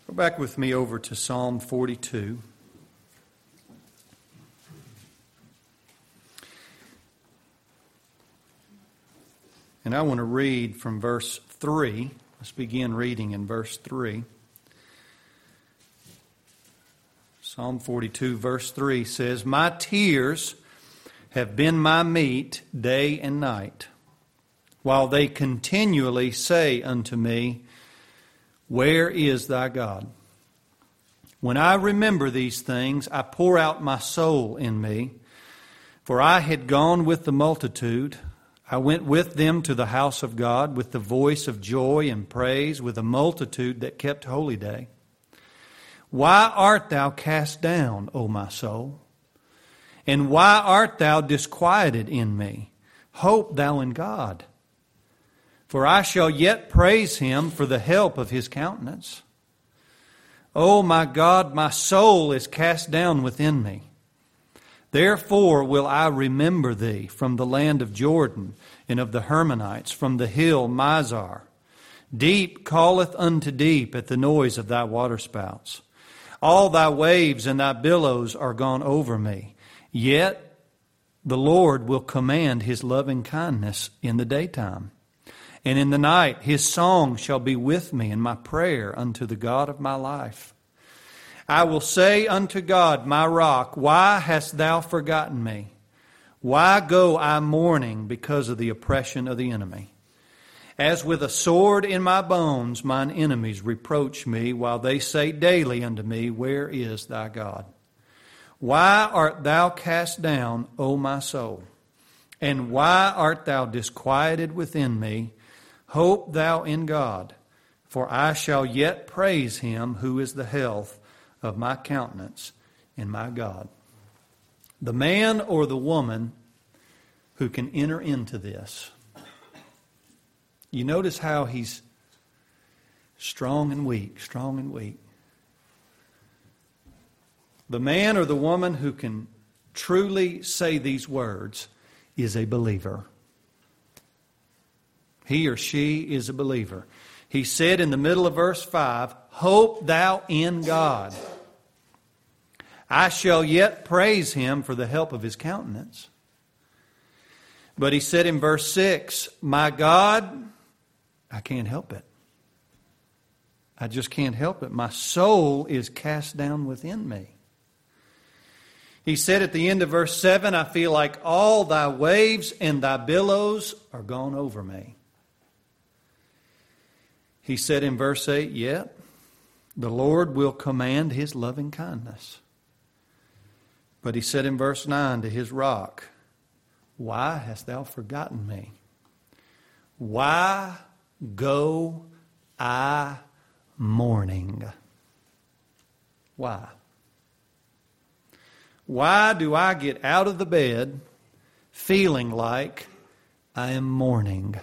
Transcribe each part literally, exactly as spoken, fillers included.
Go back with me over to Psalm forty-two. And I want to read from verse three. Let's begin reading in verse three. Psalm forty-two, verse three says, "My tears have been my meat day and night, while they continually say unto me, Where is thy God? When I remember these things, I pour out my soul in me. For I had gone with the multitude. I went with them to the house of God with the voice of joy and praise, with a multitude that kept holy day. Why art thou cast down, O my soul? And why art thou disquieted in me? Hope thou in God. For I shall yet praise him for the help of his countenance. O my God, my soul is cast down within me. Therefore will I remember thee from the land of Jordan and of the Hermonites, from the hill Mizar. Deep calleth unto deep at the noise of thy waterspouts. All thy waves and thy billows are gone over me. Yet the Lord will command his loving kindness in the daytime. And in the night his song shall be with me, and my prayer unto the God of my life. I will say unto God, my rock, why hast thou forgotten me? Why go I mourning because of the oppression of the enemy? As with a sword in my bones, mine enemies reproach me, while they say daily unto me, Where is thy God? Why art thou cast down, O my soul? And why art thou disquieted within me? Hope thou in God, for I shall yet praise him who is the health of my countenance and my God." The man or the woman who can enter into this. You notice how he's strong and weak, strong and weak. The man or the woman who can truly say these words is a believer. He or she is a believer. He said in the middle of verse five, "Hope thou in God. I shall yet praise him for the help of his countenance." But he said in verse six, "My God, I can't help it. I just can't help it. My soul is cast down within me." He said at the end of verse seven, "I feel like all thy waves and thy billows are gone over me." He said in verse eight, "Yet the Lord will command his loving kindness." But he said in verse nine to his rock, "Why hast thou forgotten me? Why go I mourning?" Why? Why do I get out of the bed feeling like I am mourning?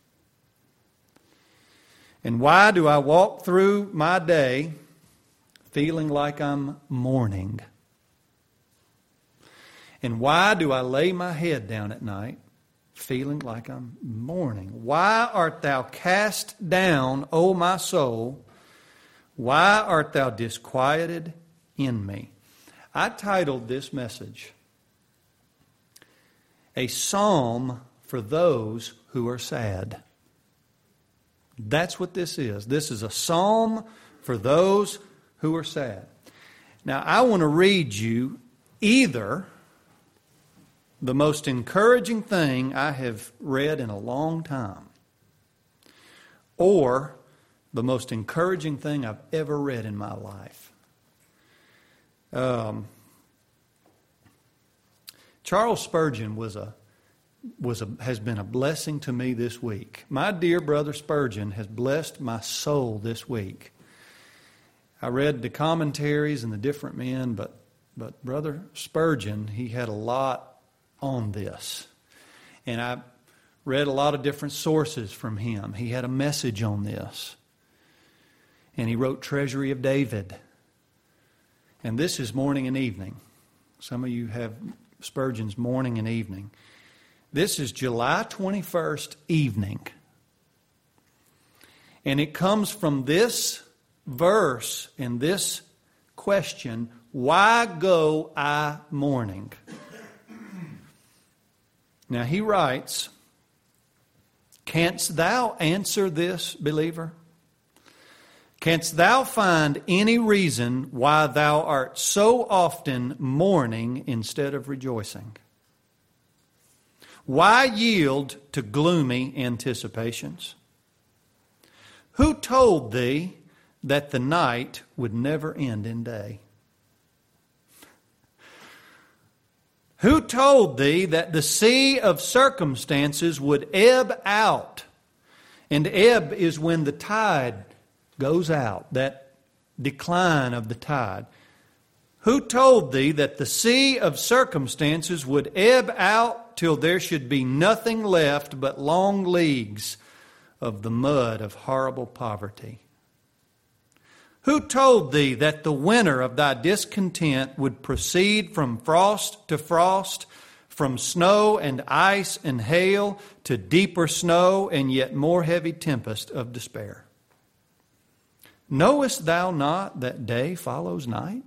And why do I walk through my day feeling like I'm mourning? And why do I lay my head down at night feeling like I'm mourning? Why art thou cast down, O my soul? Why art thou disquieted in me? I titled this message, "A Psalm for Those Who Are Sad." That's what this is. This is a psalm for those who are sad. Now, I want to read you either the most encouraging thing I have read in a long time, or the most encouraging thing I've ever read in my life. Um, Charles Spurgeon was a was a, has been a blessing to me this week. My dear brother Spurgeon has blessed my soul this week. I read the commentaries and the different men, but but brother Spurgeon, he had a lot on this. And I read a lot of different sources from him. He had a message on this. And he wrote Treasury of David. And this is morning and evening. Some of you have Spurgeon's morning and evening. This is July twenty-first evening. And it comes from this verse in this question, why go I mourning? Now he writes, canst thou answer this, believer? Canst thou find any reason why thou art so often mourning instead of rejoicing? Why yield to gloomy anticipations? Who told thee that the night would never end in day? Who told thee that the sea of circumstances would ebb out? And ebb is when the tide goes out, that decline of the tide. Who told thee that the sea of circumstances would ebb out till there should be nothing left but long leagues of the mud of horrible poverty? Who told thee that the winter of thy discontent would proceed from frost to frost, from snow and ice and hail to deeper snow and yet more heavy tempest of despair? Knowest thou not that day follows night?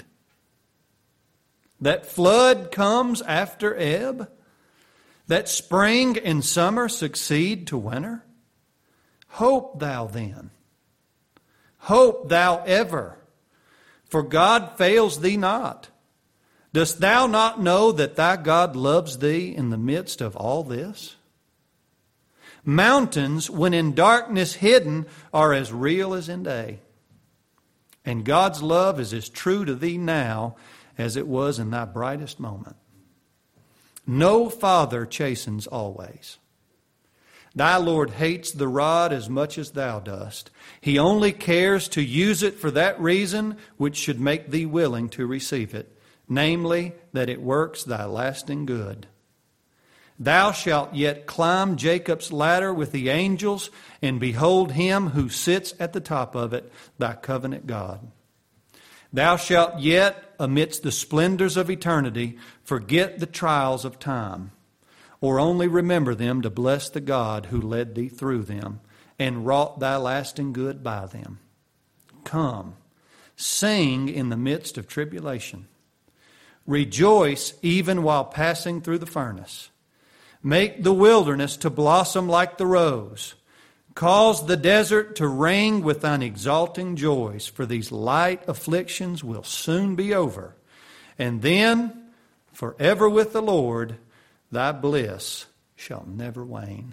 That flood comes after ebb? That spring and summer succeed to winter? Hope thou then. Hope thou ever, for God fails thee not. Dost thou not know that thy God loves thee in the midst of all this? Mountains, when in darkness hidden, are as real as in day. And God's love is as true to thee now as it was in thy brightest moment. No father chastens always. Thy Lord hates the rod as much as thou dost. He only cares to use it for that reason which should make thee willing to receive it, namely, that it works thy lasting good. Thou shalt yet climb Jacob's ladder with the angels, and behold him who sits at the top of it, thy covenant God. Thou shalt yet, amidst the splendors of eternity, forget the trials of time, or only remember them to bless the God who led thee through them and wrought thy lasting good by them. Come, sing in the midst of tribulation. Rejoice even while passing through the furnace. Make the wilderness to blossom like the rose. Cause the desert to ring with thine exalting joys, for these light afflictions will soon be over. And then, forever with the Lord, thy bliss shall never wane.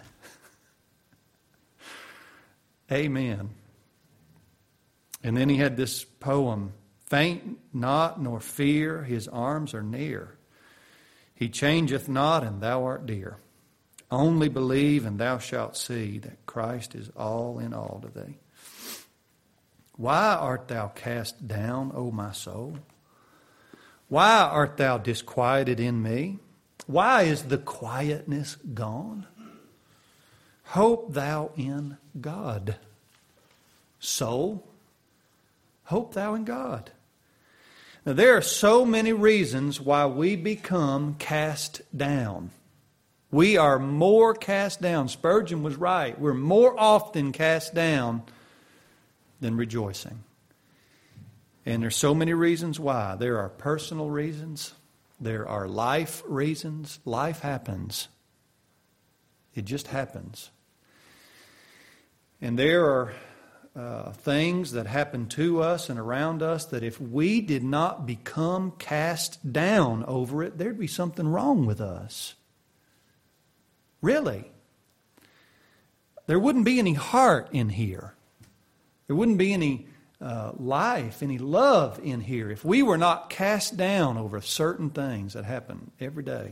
Amen. And then he had this poem, faint not nor fear, his arms are near. He changeth not, and thou art dear. Only believe, and thou shalt see that Christ is all in all to thee. Why art thou cast down, O my soul? Why art thou disquieted in me? Why is the quietness gone? Hope thou in God. Soul, hope thou in God. Now, there are so many reasons why we become cast down. We are more cast down. Spurgeon was right. We're more often cast down than rejoicing. And there's so many reasons why. There are personal reasons. There are life reasons. Life happens. It just happens. And there are uh, things that happen to us and around us that if we did not become cast down over it, there'd be something wrong with us. Really. There wouldn't be any heart in here. There wouldn't be any uh, life, any love in here if we were not cast down over certain things that happen every day.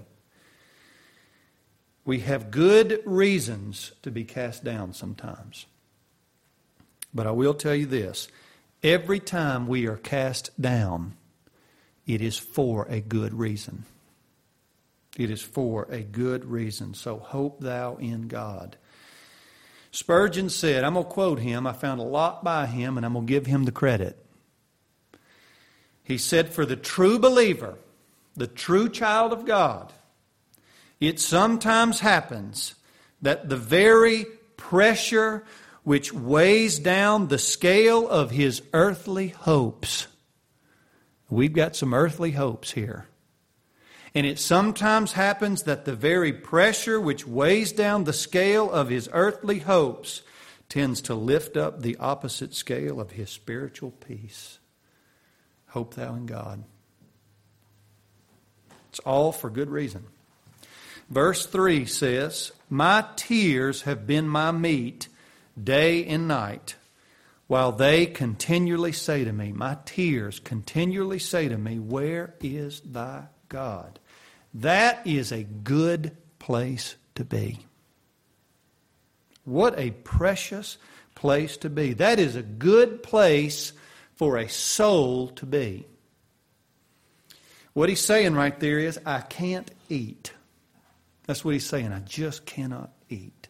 We have good reasons to be cast down sometimes. But I will tell you this. Every time we are cast down, it is for a good reason. It is for a good reason. So hope thou in God. Spurgeon said, I'm going to quote him. I found a lot by him, and I'm going to give him the credit. He said, for the true believer, the true child of God, it sometimes happens that the very pressure which weighs down the scale of his earthly hopes. We've got some earthly hopes here. And it sometimes happens that the very pressure which weighs down the scale of his earthly hopes tends to lift up the opposite scale of his spiritual peace. Hope thou in God. It's all for good reason. Verse three says, my tears have been my meat day and night, while they continually say to me, my tears continually say to me, where is thy God? That is a good place to be. What a precious place to be. That is a good place for a soul to be. What he's saying right there is, I can't eat. That's what he's saying. I just cannot eat.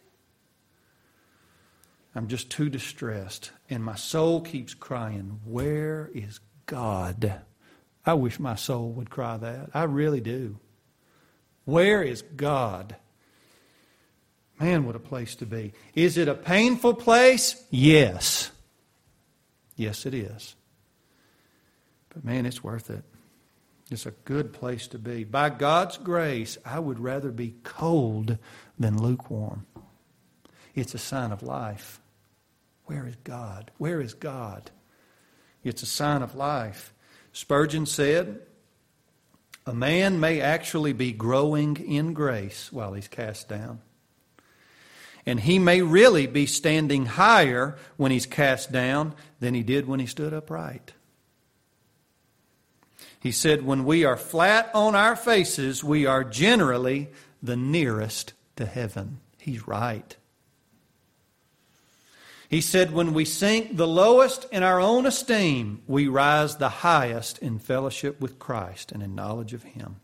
I'm just too distressed. And my soul keeps crying, where is God? I wish my soul would cry that. I really do. Where is God? Man, what a place to be. Is it a painful place? Yes. Yes, it is. But man, it's worth it. It's a good place to be. By God's grace, I would rather be cold than lukewarm. It's a sign of life. Where is God? Where is God? It's a sign of life. Spurgeon said, a man may actually be growing in grace while he's cast down. And he may really be standing higher when he's cast down than he did when he stood upright. He said, when we are flat on our faces, we are generally the nearest to heaven. He's right. He said, when we sink the lowest in our own esteem, we rise the highest in fellowship with Christ and in knowledge of Him.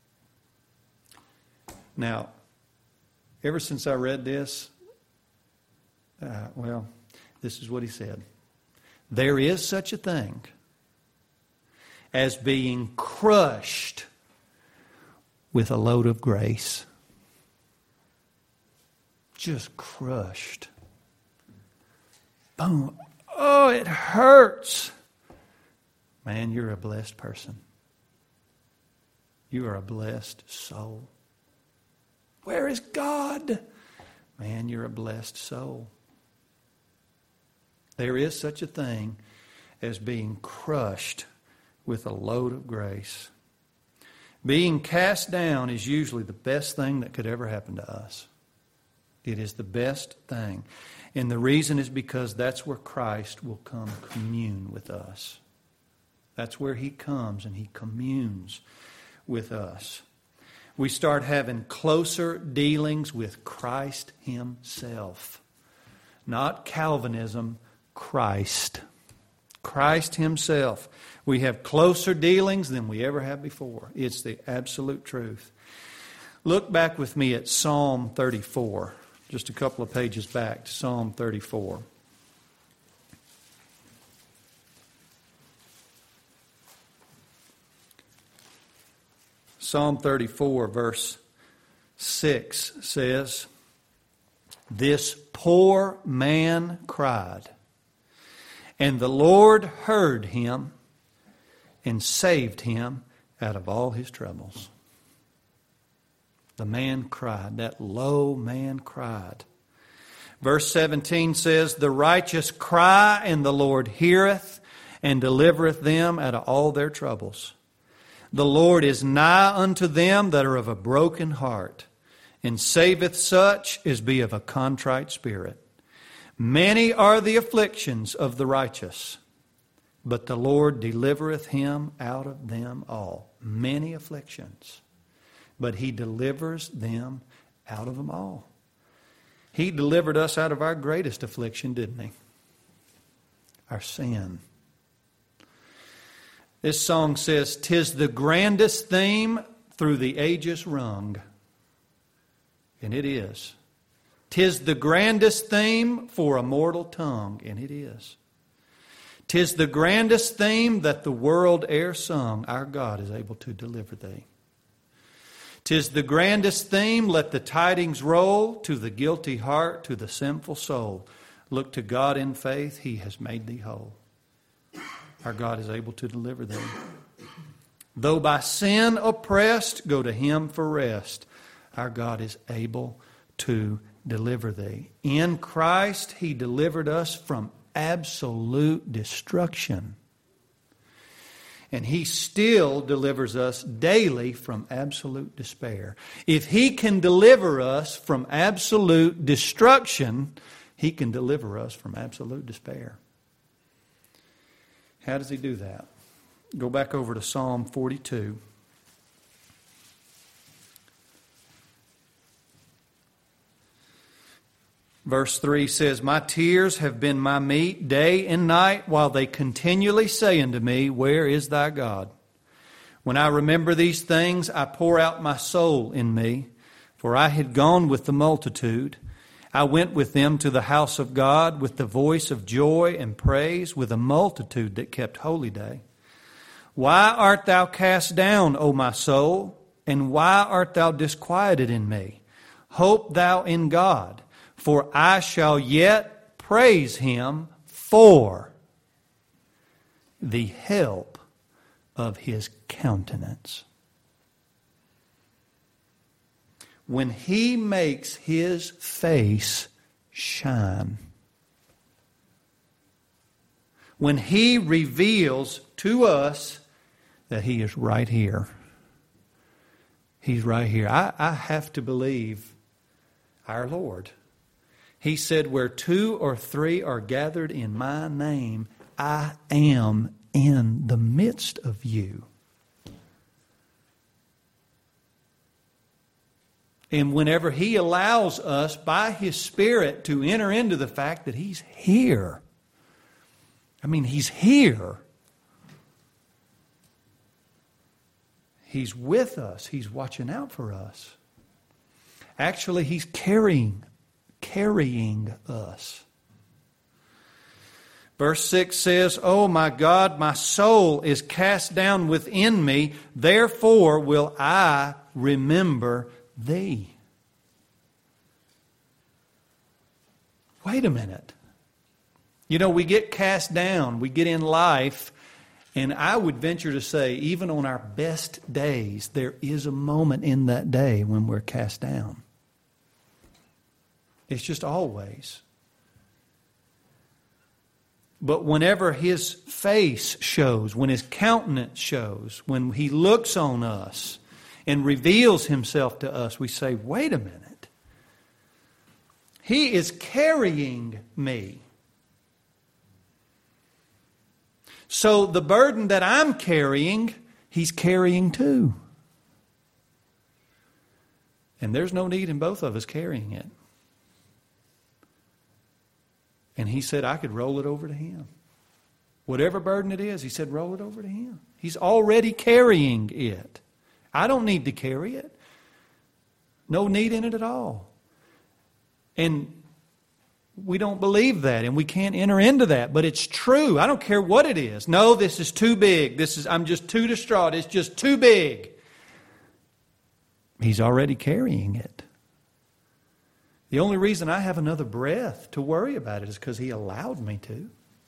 Now, ever since I read this, uh, well, this is what he said. There is such a thing as being crushed with a load of grace. Just crushed. Boom. Oh, it hurts. Man, you're a blessed person. You are a blessed soul. Where is God? Man, you're a blessed soul. There is such a thing as being crushed with a load of grace. Being cast down is usually the best thing that could ever happen to us. It is the best thing. And the reason is because that's where Christ will come commune with us. That's where He comes and He communes with us. We start having closer dealings with Christ Himself. Not Calvinism, Christ. Christ Himself. We have closer dealings than we ever have before. It's the absolute truth. Look back with me at Psalm thirty-four. Just a couple of pages back to Psalm thirty-four. Psalm thirty-four, verse six says, this poor man cried, and the Lord heard him and saved him out of all his troubles. The man cried. That low man cried. Verse seventeen says, the righteous cry, and the Lord heareth and delivereth them out of all their troubles. The Lord is nigh unto them that are of a broken heart, and saveth such as be of a contrite spirit. Many are the afflictions of the righteous, but the Lord delivereth him out of them all. Many afflictions, but He delivers them out of them all. He delivered us out of our greatest affliction, didn't He? Our sin. This song says, "'Tis the grandest theme through the ages rung." And it is. "'Tis the grandest theme for a mortal tongue." And it is. "'Tis the grandest theme that the world e'er sung. Our God is able to deliver thee. 'Tis the grandest theme, let the tidings roll to the guilty heart, to the sinful soul. Look to God in faith. He has made thee whole. Our God is able to deliver thee. Though by sin oppressed, go to Him for rest. Our God is able to deliver thee. In Christ, He delivered us from absolute destruction. And He still delivers us daily from absolute despair. If He can deliver us from absolute destruction, He can deliver us from absolute despair. How does He do that? Go back over to Psalm forty-two. Verse three says, My tears have been my meat day and night, while they continually say unto me, Where is thy God? When I remember these things, I pour out my soul in me, for I had gone with the multitude. I went with them to the house of God with the voice of joy and praise, with a multitude that kept holy day. Why art thou cast down, O my soul? And why art thou disquieted in me? Hope thou in God, for I shall yet praise Him for the help of His countenance. When He makes His face shine. When He reveals to us that He is right here. He's right here. I, I have to believe our Lord. He said, where two or three are gathered in my name, I am in the midst of you. And whenever He allows us by His Spirit to enter into the fact that He's here. I mean, He's here. He's with us. He's watching out for us. Actually, He's carrying, carrying us. Verse six says, Oh my God, my soul is cast down within me. Therefore will I remember Thee. Wait a minute. You know, we get cast down. We get in life. And I would venture to say, even on our best days, there is a moment in that day when we're cast down. It's just always. But whenever His face shows, when His countenance shows, when He looks on us and reveals Himself to us, we say, wait a minute. He is carrying me. So the burden that I'm carrying, He's carrying too. And there's no need in both of us carrying it. And He said I could roll it over to Him. Whatever burden it is, He said roll it over to Him. He's already carrying it. I don't need to carry it. No need in it at all. And we don't believe that, and we can't enter into that, but it's true. I don't care what it is. No, this is too big. This is I'm just too distraught. It's just too big. He's already carrying it. The only reason I have another breath to worry about it is because He allowed me to.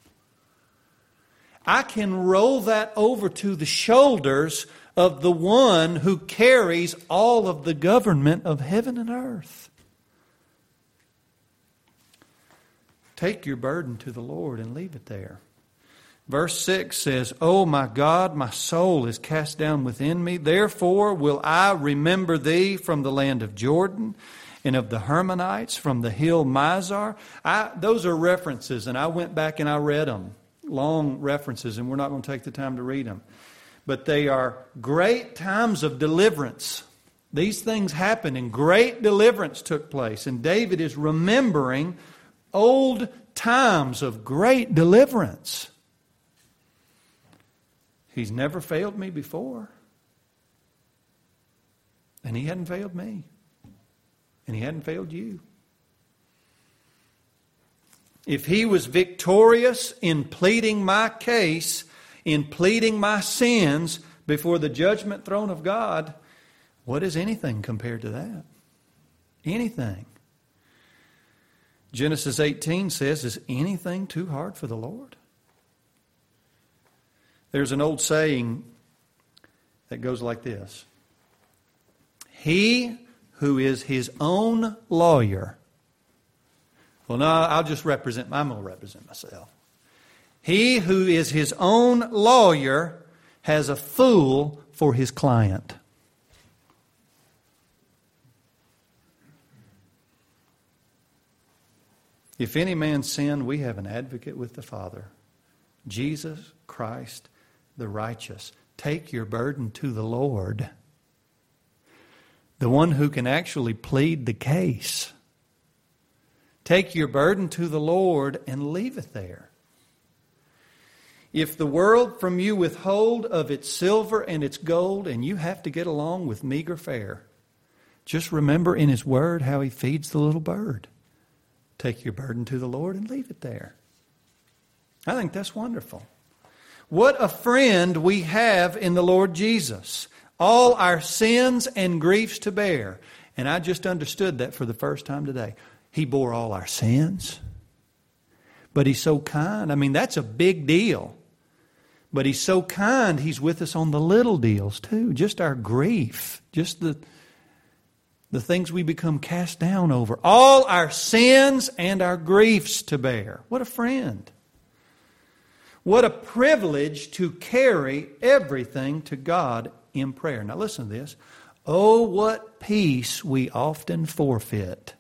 I can roll that over to the shoulders of the one who carries all of the government of heaven and earth. Take your burden to the Lord and leave it there. Verse six says, Oh my God, my soul is cast down within me. Therefore will I remember Thee from the land of Jordan and of the Hermonites, from the hill Mizar. I, those are references, and I went back and I read them. Long references, and we're not going to take the time to read them. But they are great times of deliverance. These things happened, and great deliverance took place. And David is remembering old times of great deliverance. He's never failed me before. And He hadn't failed me. And He hadn't failed you. If He was victorious in pleading my case, in pleading my sins before the judgment throne of God, what is anything compared to that? Anything. Genesis eighteen says, is anything too hard for the Lord? There's an old saying that goes like this. He who is his own lawyer. Well, no, I'll just represent, I'm going to represent myself. He who is his own lawyer has a fool for his client. If any man sin, we have an advocate with the Father, Jesus Christ the righteous. Take your burden to the Lord, the one who can actually plead the case. Take your burden to the Lord and leave it there. If the world from you withhold of its silver and its gold, and you have to get along with meager fare, just remember in His Word how He feeds the little bird. Take your burden to the Lord and leave it there. I think that's wonderful. What a friend we have in the Lord Jesus. All our sins and griefs to bear. And I just understood that for the first time today. He bore all our sins. But He's so kind. I mean, that's a big deal. But He's so kind, He's with us on the little deals too. Just our grief. Just the, the things we become cast down over. All our sins and our griefs to bear. What a friend. What a privilege to carry everything to God in prayer. Now listen to this. Oh, what peace we often forfeit.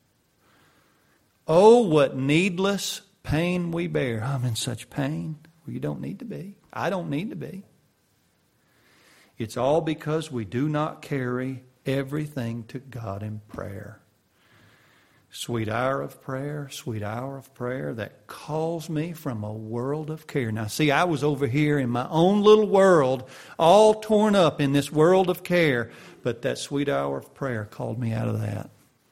Oh, what needless pain we bear. I'm in such pain. Well, you don't need to be. I don't need to be. It's all because we do not carry everything to God in prayer. Sweet hour of prayer, sweet hour of prayer that calls me from a world of care. Now see, I was over here in my own little world, all torn up in this world of care, but that sweet hour of prayer called me out of that.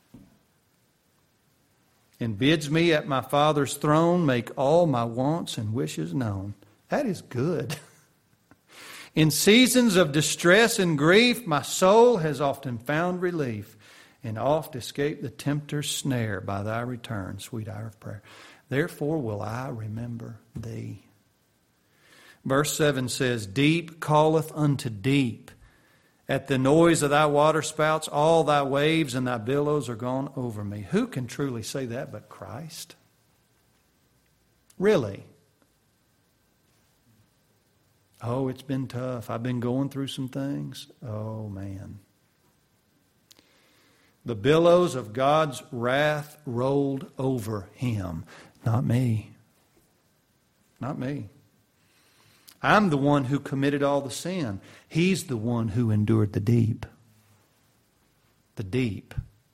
And bids me at my Father's throne make all my wants and wishes known. That is good. In seasons of distress and grief, my soul has often found relief, and oft escape the tempter's snare by Thy return, sweet hour of prayer. Therefore will I remember Thee. Verse seven says, Deep calleth unto deep. At the noise of Thy waterspouts, all Thy waves and Thy billows are gone over me. Who can truly say that but Christ? Really? Oh, it's been tough. I've been going through some things. Oh, man. The billows of God's wrath rolled over Him. Not me. Not me. I'm the one who committed all the sin. He's the one who endured the deep. The deep.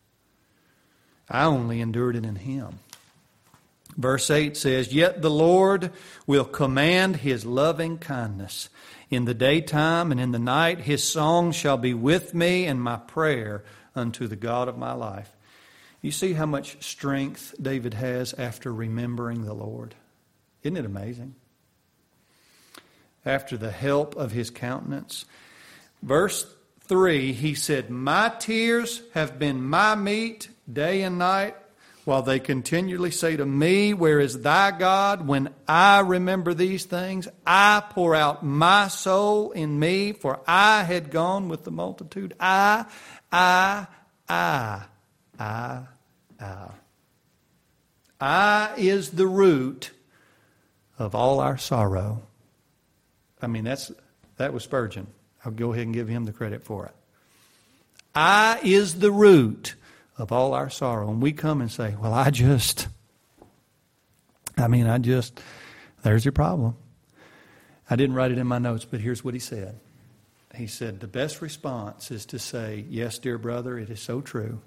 I only endured it in Him. Verse eight says, Yet the Lord will command His loving kindness. In the daytime and in the night His song shall be with me, and my prayer unto the God of my life. You see how much strength David has after remembering the Lord? Isn't it amazing? After the help of His countenance. Verse three, he said, My tears have been my meat day and night, while they continually say to me, Where is Thy God? When I remember these things, I pour out my soul in me, for I had gone with the multitude. I, I, I, I, I. I is the root of all our sorrow. I mean, that's that was Spurgeon. I'll go ahead and give him the credit for it. I is the root of all our sorrow. And we come and say, well, I just, I mean, I just, there's your problem. I didn't write it in my notes, but here's what he said. He said, the best response is to say, yes, dear brother, it is so true.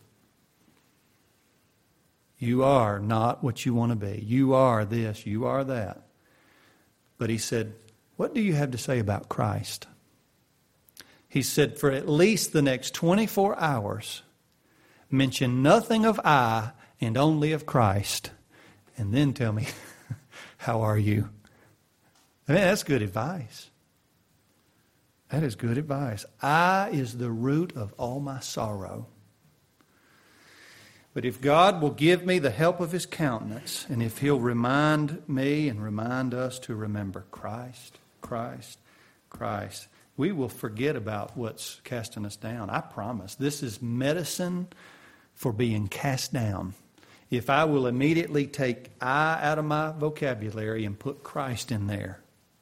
You are not what you want to be. You are this, you are that. But he said, what do you have to say about Christ? He said, for at least the next twenty-four hours, mention nothing of I and only of Christ. And then tell me, how are you? I mean, that's good advice. That is good advice. I is the root of all my sorrow. But if God will give me the help of His countenance, and if He'll remind me and remind us to remember Christ, Christ, Christ, we will forget about what's casting us down. I promise. This is medicine for being cast down. If I will immediately take I out of my vocabulary and put Christ in there,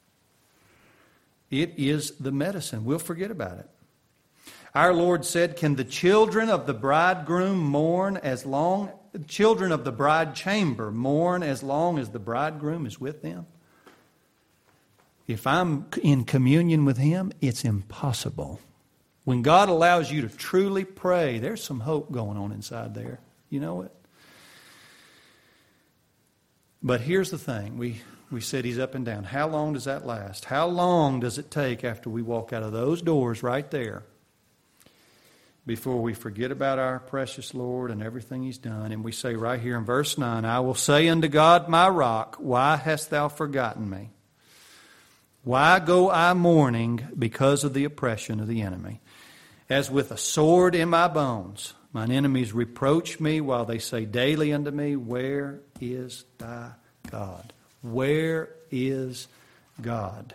it is the medicine. We'll forget about it. Our Lord said, can the children of the bridegroom mourn as long, children of the bride chamber mourn as long as the bridegroom is with them? If I'm in communion with Him, it's impossible. When God allows you to truly pray, there's some hope going on inside there. You know it? But here's the thing. We, we said He's up and down. How long does that last? How long does it take after we walk out of those doors right there before we forget about our precious Lord and everything He's done? And we say right here in verse nine, I will say unto God my rock, why hast thou forgotten me? Why go I mourning because of the oppression of the enemy? As with a sword in my bones, mine enemies reproach me while they say daily unto me, where is thy God? Where is God?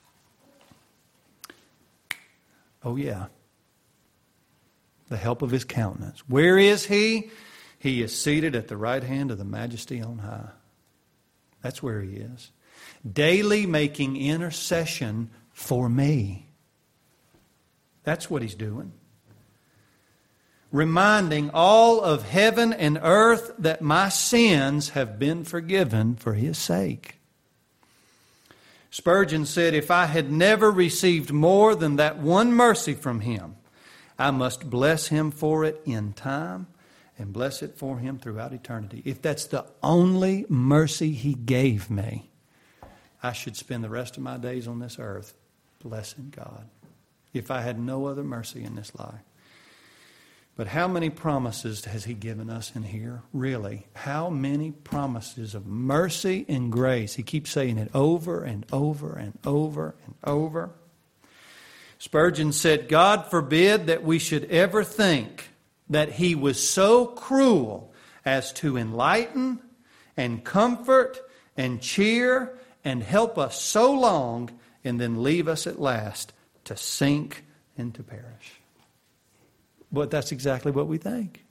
Oh yeah. The help of His countenance. Where is He? He is seated at the right hand of the Majesty on high. That's where He is. Daily making intercession for me. That's what He's doing. Reminding all of heaven and earth that my sins have been forgiven for His sake. Spurgeon said, if I had never received more than that one mercy from Him, I must bless Him for it in time and bless it for Him throughout eternity. If that's the only mercy He gave me, I should spend the rest of my days on this earth blessing God. If I had no other mercy in this life. But how many promises has He given us in here? Really, how many promises of mercy and grace? He keeps saying it over and over and over and over. Spurgeon said, God forbid that we should ever think that He was so cruel as to enlighten and comfort and cheer and help us so long and then leave us at last to sink and to perish. But that's exactly what we think.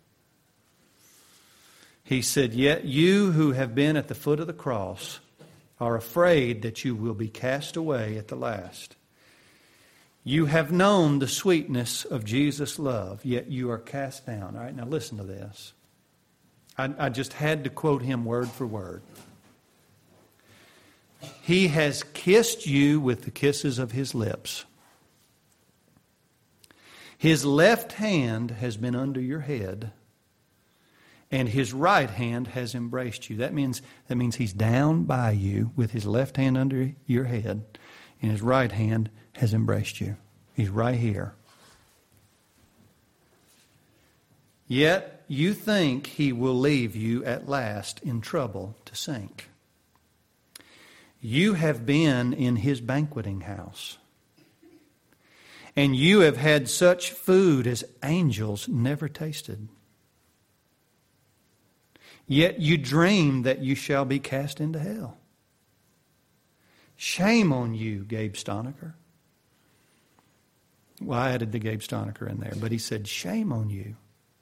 He said, yet you who have been at the foot of the cross are afraid that you will be cast away at the last. You have known the sweetness of Jesus' love, yet you are cast down. All right, now listen to this. I, I just had to quote him word for word. He has kissed you with the kisses of His lips. His left hand has been under your head, and His right hand has embraced you. That means, that means He's down by you with His left hand under your head, and His right hand has embraced you. He's right here. Yet you think He will leave you at last in trouble to sink. You have been in His banqueting house, and you have had such food as angels never tasted. Yet you dream that you shall be cast into hell. Shame on you, Gabe Stonecker. Well, I added the Gabe Stonecker in there, but he said, shame on you.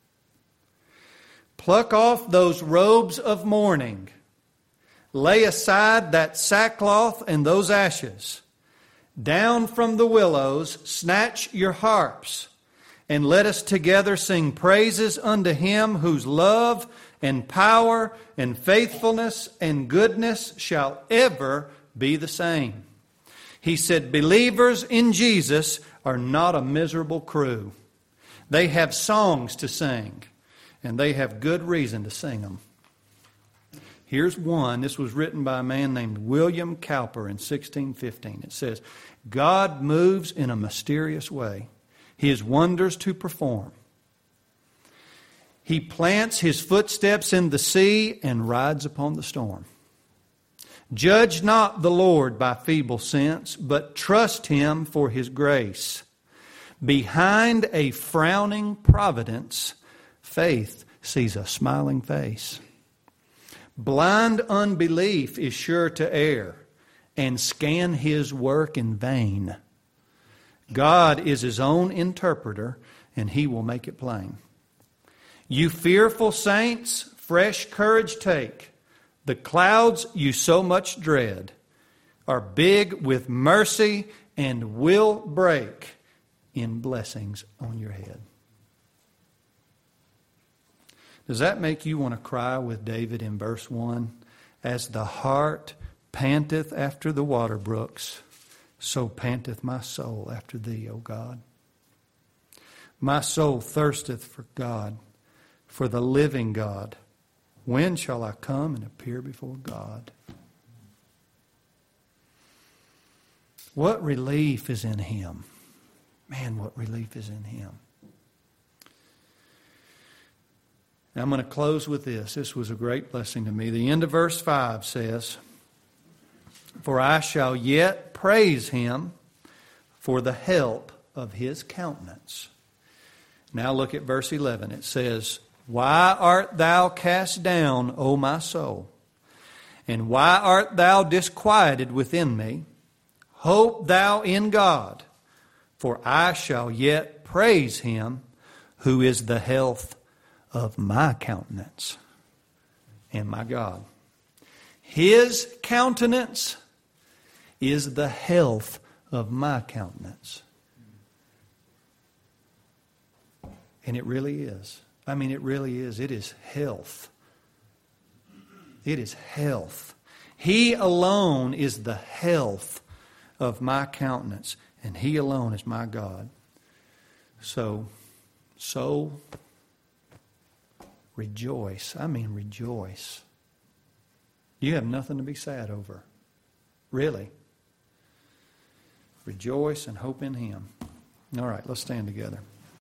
Pluck off those robes of mourning. Lay aside that sackcloth and those ashes. Down from the willows, snatch your harps, and let us together sing praises unto Him whose love and power and faithfulness and goodness shall ever be the same. He said, believers in Jesus are not a miserable crew. They have songs to sing, and they have good reason to sing them. Here's one. This was written by a man named William Cowper in sixteen fifteen. It says, God moves in a mysterious way, His wonders to perform. He plants His footsteps in the sea and rides upon the storm. Judge not the Lord by feeble sense, but trust Him for His grace. Behind a frowning providence, faith sees a smiling face. Blind unbelief is sure to err and scan His work in vain. God is His own interpreter, and He will make it plain. You fearful saints, fresh courage take. The clouds you so much dread are big with mercy and will break in blessings on your head. Does that make you want to cry with David in verse one? As the hart panteth after the water brooks, so panteth my soul after Thee, O God. My soul thirsteth for God, for the living God. When shall I come and appear before God? What relief is in Him? Man, what relief is in Him. Now I'm going to close with this. This was a great blessing to me. The end of verse five says, For I shall yet praise Him for the help of His countenance. Now look at verse eleven. It says, Why art thou cast down, O my soul? And why art thou disquieted within me? Hope thou in God, for I shall yet praise Him who is the health of my countenance and my God. His countenance is the health of my countenance. And it really is. I mean, it really is. It is health. It is health. He alone is the health of my countenance, and He alone is my God. So, so rejoice. I mean, rejoice. You have nothing to be sad over. Really. Rejoice and hope in Him. All right, let's stand together.